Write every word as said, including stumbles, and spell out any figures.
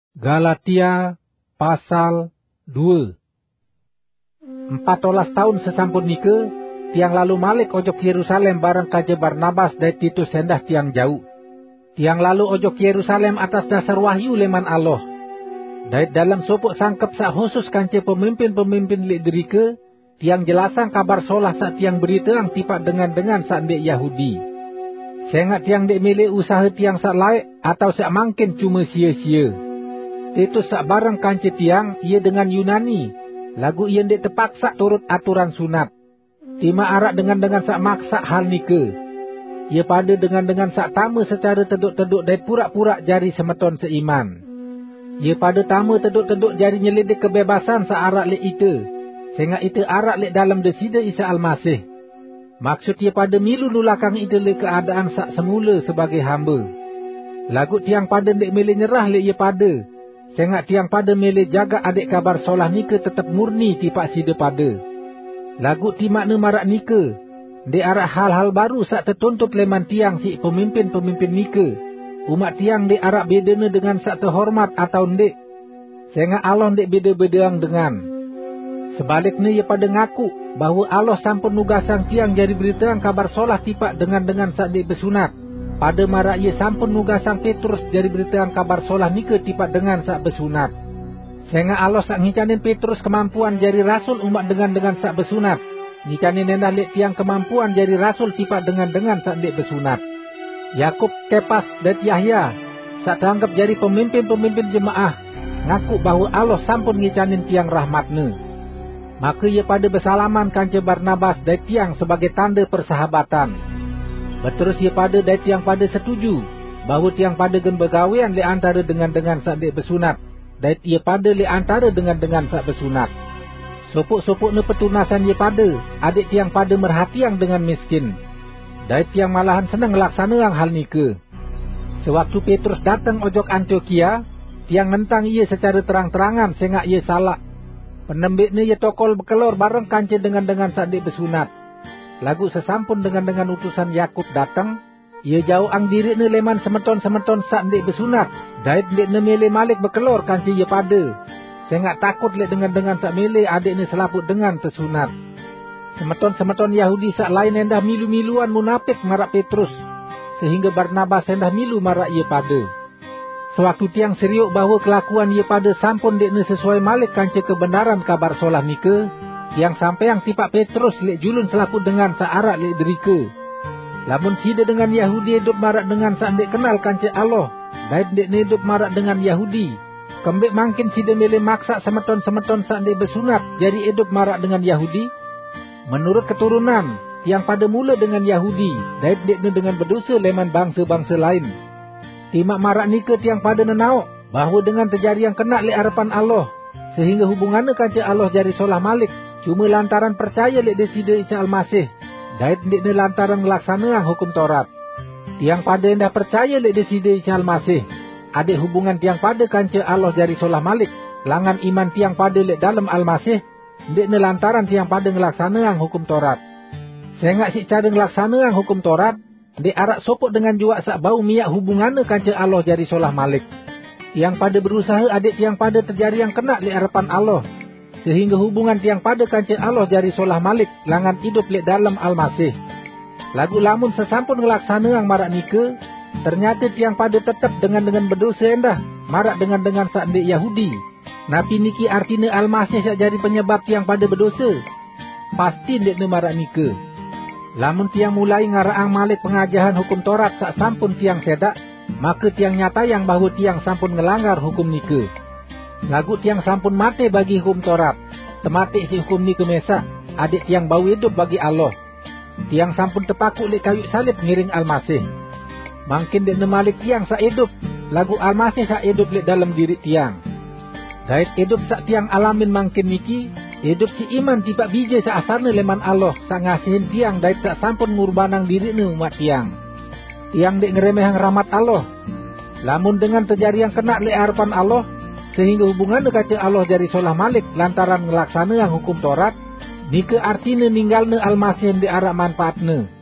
Galatia pasal dua. Empat belas tahun sesampun nika, tiang lalu malik ojok Yerusalem bareng kaje Barnabas dan Titus sendah tiang jauh. Tiang lalu ojok Yerusalem atas dasar wahyu leman Allah. Dait dalam sopok sangkep sak khusus kance pemimpin-pemimpin lek derika, tiang jelasan kabar solah sak tiang berita ang tipak dengan-dengan sak dek Yahudi. Sengat tiang dek milik usaha tiang sak laik atau sak mangkin cuma sia-sia. Titus sak bareng kance tiang, ia dengan Yunani. Lagu ia dek terpaksa turut aturan sunat. Tima arak dengan-dengan sak maksa hal nika. Ia pada dengan-dengan sak tama secara teduk-teduk dan pura-pura jari semeton seiman. Ia pada tama teduk-teduk jari nyelidik kebebasan sak arak lek ita. Sehingga ita arak lek dalam desida Isa Al-Masih. Maksud ia pada milu nulakang ita lek keadaan sak semula sebagai hamba. Lagu tiang pada dek milih nyerah lek ia pada. Sehingga tiang pada milih jaga adik kabar solah nika tetap murni tipak sida pada. Lagu ti makna marak nika. Dek arak hal-hal baru sak tertuntut leman tiang si pemimpin-pemimpin nika. Umat tiang dek arak bedana dengan sak terhormat atau ndek. Sehingga Allah dek beda-bedaang dengan. Sebaliknya ia pada ngaku bahawa Allah sampun nugasang tiang jadi beritaang kabar solah tipak dengan-dengan sak dek bersunat. Pada marak ia sampun nugasang Petrus jadi beritaang kabar solah nika tipak dengan sak bersunat. Sehingga Allah sak ngicanin Petrus kemampuan jadi rasul umat dengan-dengan sak bersunat. Ngicanin nendah lek tiang kemampuan jadi rasul tipak dengan-dengan sak dek bersunat. Yakub, Kepas dan Yahya sak teranggap jadi pemimpin-pemimpin jemaah ngaku bahawa Allah sampun ngicanin tiang rahmatna. Maka ia pada bersalaman kance Barnabas dan tiang sebagai tanda persahabatan. Beterus ia pada dan tiang pada setuju bahawa tiang pada gen bergawean le antara dengan-dengan sak dek bersunat. Dan ia pada le antara dengan-dengan sak bersunat. Sopok-sopok ne petunasan ia pada, adik tiang pada merhatiang dengan miskin. Dan tiang malahan senang ngelaksanaang hal nika. Sewaktu Petrus datang ojok Antioquia, tiang nentang ia secara terang-terangan sehingga ia salah. Penembiknya ia tokol berkelor bareng kance dengan-dengan sak dek bersunat. Lagu sesampun dengan-dengan utusan Yakub datang, ia jauh ang diri ne leman semeton-semeton sak dek bersunat. Dait dek ne mele malik berkelor kance ia pada. Sehingga takut lek dengan-dengan sak mele adik ne selaput dengan tersunat. Semeton-semeton Yahudi sak lain endah milu-miluan munafik marak Petrus. Sehingga Barnabas endah milu marak ia pada. Sewaktu tiang seriuk bahawa kelakuan ia pada sampun dek ne sesuai malik kance kebenaran kabar solah nika, tiang sampai yang tipak Petrus lek julun selaput dengan sak arak lek derika. Lamun sida dengan Yahudi hidup marak dengan sak dek kenal kance Allah, dan dek ne hidup marak dengan Yahudi. Kembik mangkin sida milih maksa semeton-semeton sak dek bersunat jadi hidup marak dengan Yahudi. Menurut keturunan, tiang pada mula dengan Yahudi, dan dek ne dengan berdosa leman bangsa-bangsa lain. Timak marak nika tiang pada nenauk bahawa dengan terjadi yang kena lek harapan Allah, sehingga hubungannya kance Allah jadi solah malik. Cuma lantaran percaya lek desida Isa Al-Masih. Dait dek ne lantaran ngelaksanaang hukum Taurat. Tiang pada endah percaya lek desida Isa Al-Masih. Adik hubungan tiang pada kance Allah jadi solah malik. Langan iman tiang pada lek dalam Al-Masih. Dek ne lantaran tiang pada ngelaksanaang hukum Taurat. Sehingga si cara ngelaksanaang hukum Taurat, dek arak sopok dengan juak sak bau miyak hubungannya kance Allah jadi solah malik. Tiang pada berusaha adik tiang pada terjadi yang kena lek harapan Allah. Sehingga hubungan tiang pada kance Allah jadi solah malik langan hidup lek dalam Al-Masih. Lagu lamun sesampun ngelaksanaang marak nika, ternyata tiang pada tetap dengan-dengan berdosa endah marak dengan-dengan sak dek Yahudi. Napi niki artinya Al-Masih sak jadi penyebab tiang pada berdosa. Pasti dek ne marak nika. Lamun tiang mulai ngaraang malik pengajahan hukum Taurat sak sampun tiang sedak, maka tiang nyata yang bahawa tiang sampun ngelanggar hukum nika. Lagu tiang sampun mati bagi hukum Taurat. Temati si hukum ni kemesa. Adik tiang bau hidup bagi Allah. Tiang sampun terpaku lek kayu salib ngiring Al-Masih. Mungkin dek nemalik tiang sak hidup. Lagu Al-Masih sak hidup lek dalam diri tiang. Dait hidup sak tiang alamin mungkin niki. Hidup si iman tiba bija sak asana leman Allah. Sak ngasihin tiang dait sak sampun ngurbanang diri ne umat tiang. Tiang dek ngeremehang rahmat Allah. Lamun dengan terjadi yang kena lek harapan Allah, sehingga hubungan kata Allah jadi solah malik lantaran ngelaksanaang hukum Taurat, nika artinya ninggalna Al-Masih di arak manfaatna.